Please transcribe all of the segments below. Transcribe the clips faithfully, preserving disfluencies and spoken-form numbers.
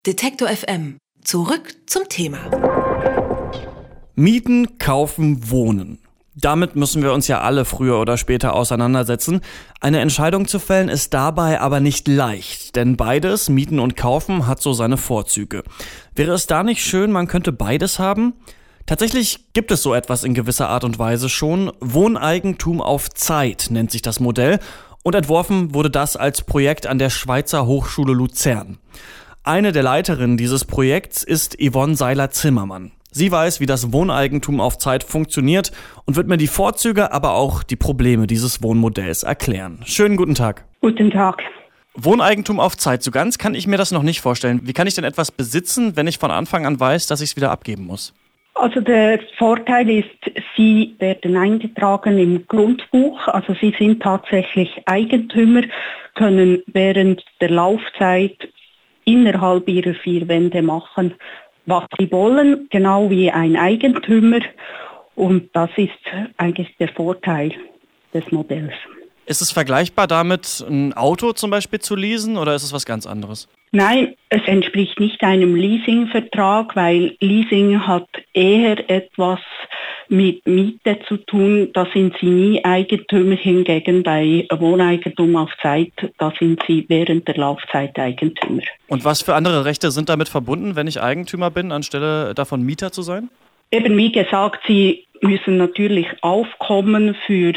Detektor F M. Zurück zum Thema. Mieten, kaufen, wohnen. Damit müssen wir uns ja alle früher oder später auseinandersetzen. Eine Entscheidung zu fällen ist dabei aber nicht leicht, denn beides, Mieten und Kaufen, hat so seine Vorzüge. Wäre es da nicht schön, man könnte beides haben? Tatsächlich gibt es so etwas in gewisser Art und Weise schon. Wohneigentum auf Zeit nennt sich das Modell und entworfen wurde das als Projekt an der Schweizer Hochschule Luzern. Eine der Leiterinnen dieses Projekts ist Yvonne Seiler-Zimmermann. Sie weiß, wie das Wohneigentum auf Zeit funktioniert und wird mir die Vorzüge, aber auch die Probleme dieses Wohnmodells erklären. Schönen guten Tag. Guten Tag. Wohneigentum auf Zeit, so ganz kann ich mir das noch nicht vorstellen. Wie kann ich denn etwas besitzen, wenn ich von Anfang an weiß, dass ich es wieder abgeben muss? Also der Vorteil ist, Sie werden eingetragen im Grundbuch, also Sie sind tatsächlich Eigentümer, können während der Laufzeit innerhalb Ihrer vier Wände machen, was Sie wollen, genau wie ein Eigentümer. Und das ist eigentlich der Vorteil des Modells. Ist es vergleichbar damit, ein Auto zum Beispiel zu leasen, oder ist es was ganz anderes? Nein, es entspricht nicht einem Leasingvertrag, weil Leasing hat eher etwas mit Miete zu tun. Da sind Sie nie Eigentümer, hingegen bei Wohneigentum auf Zeit, da sind Sie während der Laufzeit Eigentümer. Und was für andere Rechte sind damit verbunden, wenn ich Eigentümer bin, anstelle davon Mieter zu sein? Eben wie gesagt, Sie müssen natürlich aufkommen für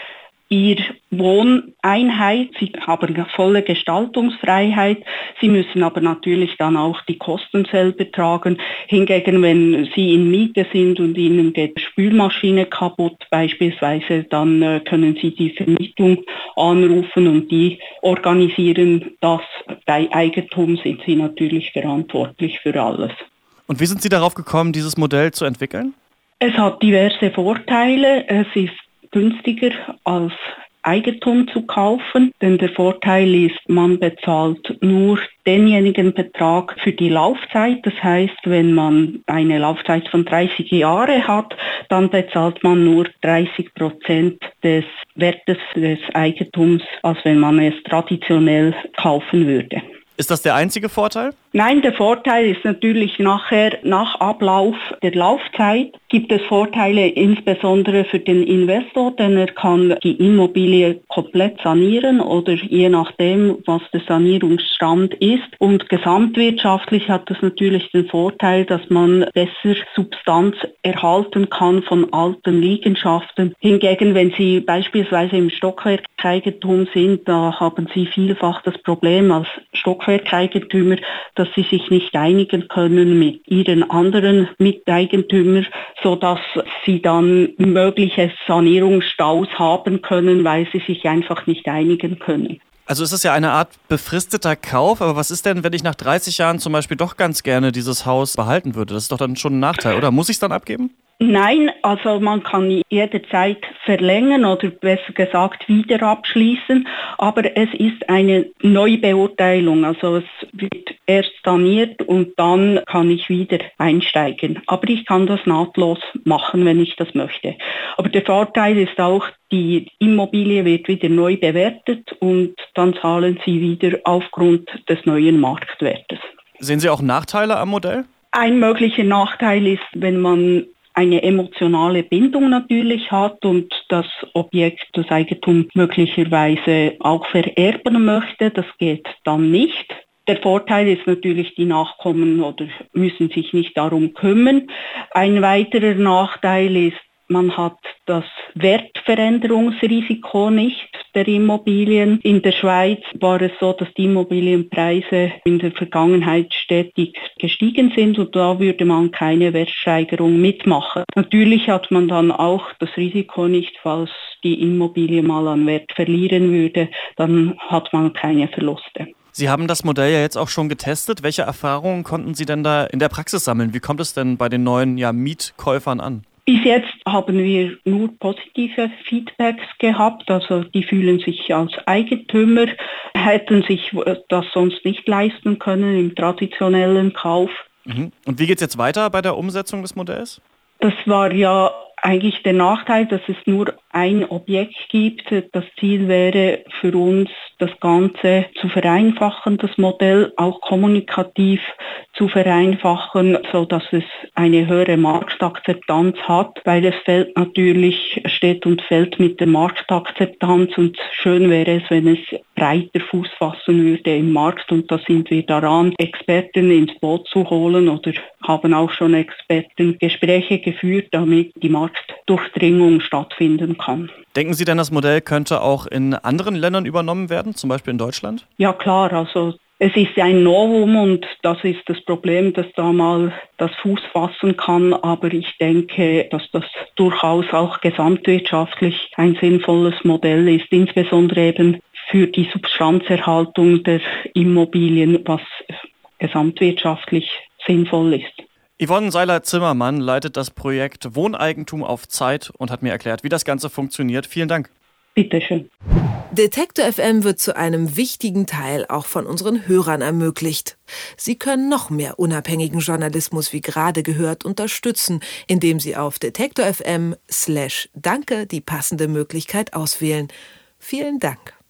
Ihre Wohneinheit. Sie haben volle Gestaltungsfreiheit. Sie müssen aber natürlich dann auch die Kosten selber tragen. Hingegen, wenn Sie in Miete sind und Ihnen geht die Spülmaschine kaputt beispielsweise, dann äh, können Sie die Vermietung anrufen und die organisieren das. Bei Eigentum sind Sie natürlich verantwortlich für alles. Und wie sind Sie darauf gekommen, dieses Modell zu entwickeln? Es hat diverse Vorteile. Es ist günstiger als Eigentum zu kaufen, denn der Vorteil ist, man bezahlt nur denjenigen Betrag für die Laufzeit. Das heißt, wenn man eine Laufzeit von dreißig Jahren hat, dann bezahlt man nur dreißig Prozent des Wertes des Eigentums, als wenn man es traditionell kaufen würde. Ist das der einzige Vorteil? Nein, der Vorteil ist natürlich nachher, nach Ablauf der Laufzeit, gibt es Vorteile insbesondere für den Investor, denn er kann die Immobilie komplett sanieren oder je nachdem, was der Sanierungsstand ist. Und gesamtwirtschaftlich hat es natürlich den Vorteil, dass man besser Substanz erhalten kann von alten Liegenschaften. Hingegen, wenn Sie beispielsweise im Stockwerkeigentum sind, da haben Sie vielfach das Problem als Stockwerkeigentümer, dass sie sich nicht einigen können mit ihren anderen Miteigentümern, sodass sie dann mögliche Sanierungsstaus haben können, weil sie sich einfach nicht einigen können. Also ist es ja eine Art befristeter Kauf, aber was ist denn, wenn ich nach dreißig Jahren zum Beispiel doch ganz gerne dieses Haus behalten würde? Das ist doch dann schon ein Nachteil, oder? Muss ich es dann abgeben? Nein, also man kann jederzeit verlängern oder besser gesagt wieder abschließen, aber es ist eine Neubeurteilung, also es wird erst saniert und dann kann ich wieder einsteigen. Aber ich kann das nahtlos machen, wenn ich das möchte. Aber der Vorteil ist auch, die Immobilie wird wieder neu bewertet und dann zahlen Sie wieder aufgrund des neuen Marktwertes. Sehen Sie auch Nachteile am Modell? Ein möglicher Nachteil ist, wenn man eine emotionale Bindung natürlich hat und das Objekt, das Eigentum möglicherweise auch vererben möchte. Das geht dann nicht. Der Vorteil ist natürlich, die Nachkommen oder müssen sich nicht darum kümmern. Ein weiterer Nachteil ist, man hat das Wertveränderungsrisiko nicht der Immobilien. In der Schweiz war es so, dass die Immobilienpreise in der Vergangenheit stetig gestiegen sind und da würde man keine Wertsteigerung mitmachen. Natürlich hat man dann auch das Risiko nicht, falls die Immobilie mal an Wert verlieren würde, dann hat man keine Verluste. Sie haben das Modell ja jetzt auch schon getestet. Welche Erfahrungen konnten Sie denn da in der Praxis sammeln? Wie kommt es denn bei den neuen ja, Mietkäufern an? Bis jetzt haben wir nur positive Feedbacks gehabt, also die fühlen sich als Eigentümer, hätten sich das sonst nicht leisten können im traditionellen Kauf. Mhm. Und wie geht es jetzt weiter bei der Umsetzung des Modells? Das war ja eigentlich der Nachteil, dass es nur ein Objekt gibt. Das Ziel wäre für uns, das Ganze zu vereinfachen, das Modell auch kommunikativ zu vereinfachen, so dass es eine höhere Marktakzeptanz hat, weil es fällt natürlich, steht und fällt mit der Marktakzeptanz und schön wäre es, wenn es breiter Fuß fassen würde im Markt und da sind wir daran, Experten ins Boot zu holen oder haben auch schon Expertengespräche geführt, damit die Marktdurchdringung stattfinden kann. Denken Sie denn, das Modell könnte auch in anderen Ländern übernommen werden, zum Beispiel in Deutschland? Ja klar, also es ist ein Novum und das ist das Problem, dass da mal das Fuß fassen kann, aber ich denke, dass das durchaus auch gesamtwirtschaftlich ein sinnvolles Modell ist, insbesondere eben für die Substanzerhaltung der Immobilien, was gesamtwirtschaftlich sinnvoll ist. Yvonne Seiler-Zimmermann leitet das Projekt Wohneigentum auf Zeit und hat mir erklärt, wie das Ganze funktioniert. Vielen Dank. Bitte schön. Detektor F M wird zu einem wichtigen Teil auch von unseren Hörern ermöglicht. Sie können noch mehr unabhängigen Journalismus wie gerade gehört unterstützen, indem Sie auf detektor F M slash danke die passende Möglichkeit auswählen. Vielen Dank.